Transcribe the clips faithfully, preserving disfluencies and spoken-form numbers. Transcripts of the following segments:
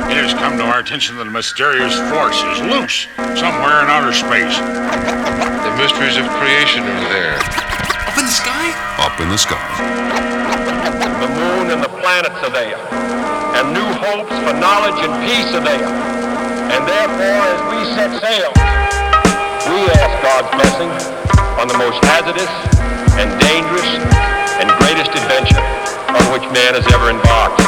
It has come to our attention that a mysterious force is loose somewhere in outer space. The mysteries of creation are there. Up in the sky? Up in the sky. The moon and the planets are there. And new hopes for knowledge and peace are there. And therefore, as we set sail, we ask God's blessing on the most hazardous and dangerous and greatest adventure on which man has ever embarked.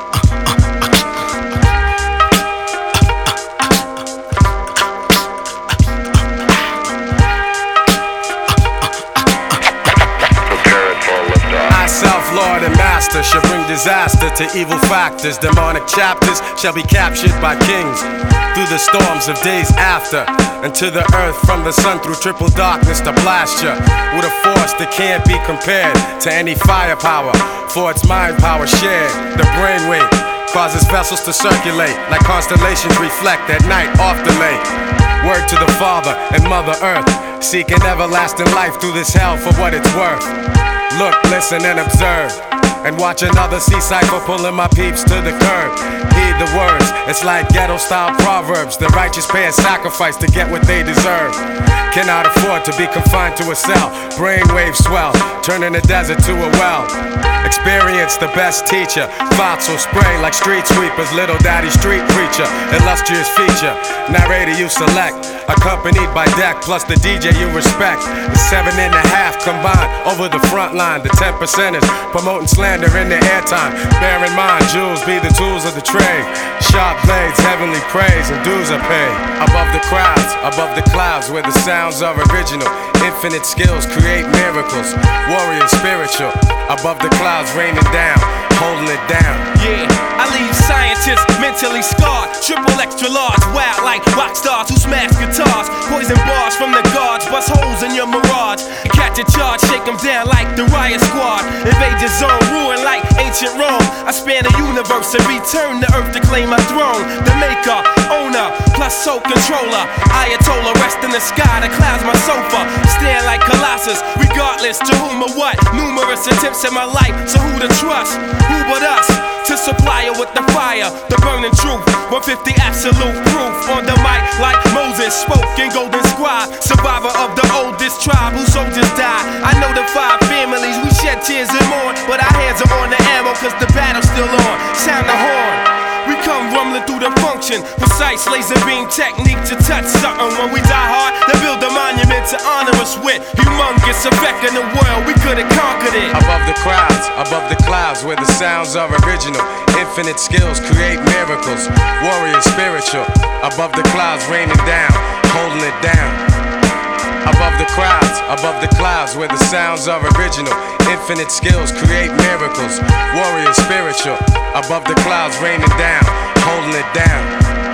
Lord and master shall bring disaster to evil factors. Demonic chapters shall be captured by kings through the storms of days after, and to the earth from the sun through triple darkness to blast ya with a force that can't be compared to any firepower, for its mind power shared. The brainwave causes vessels to circulate like constellations reflect at night off the lake. Word to the Father and Mother Earth, seeking everlasting life through this hell for what it's worth. Look, listen, and observe, and watch another sea cypher pulling my peeps to the curb. Heed the words, it's like ghetto-style proverbs. The righteous pay a sacrifice to get what they deserve. Cannot afford to be confined to a cell. Brainwaves swell, turning the desert to a well. Experience the best teacher. Thoughts will spray like street sweepers. Little daddy street preacher, illustrious feature. Narrator you select, accompanied by deck plus the D J you respect. The seven and a half combined over the front line. The ten percenters promoting slander in the airtime. Bear in mind, jewels be the tools of the trade. Sharp blades, heavenly praise, and dues are paid. Above the crowds, above the clouds, where the sounds are original. Infinite skills create miracles. Warrior spiritual, above the clouds raining down, holding it down. Yeah, I leave scientists mentally scarred. Triple extra large, wild like rock stars who smash guitars. Poison bars from the guards, bust holes in your mirage. Catch a charge, shake them down like the riot squad. Invade your zone, ruin like ancient Rome. I span the universe and return to earth to claim my throne. The maker, owner, plus soul controller. Ayatollah, rest in the sky, the clouds my sofa. Stand like Colossus, regardless to whom or what. Numerous attempts in my life, so who to trust? Who but us? To supply her with the fire, the burning truth. one fifty absolute proof on the mic like Moses spoke in Golden Scribe. Survivor of the oldest tribe whose soldiers died. I know the five families, we shed tears and mourn, but our hands are on the ammo cause the battle's still on. Sound the horn, we come rumbling through the function. Precise laser beam technique to touch something. When we die hard, they build a monument to honor us with. Humongous effect in the world, we could've conquered it. Above the crowds, above the clouds, where the sounds are original. Infinite skills create miracles. Warrior spiritual, above the clouds raining down, holding it down. Above the crowds, above the clouds, where the sounds are original. Infinite skills create miracles. Warrior spiritual, above the clouds raining down, holding it down.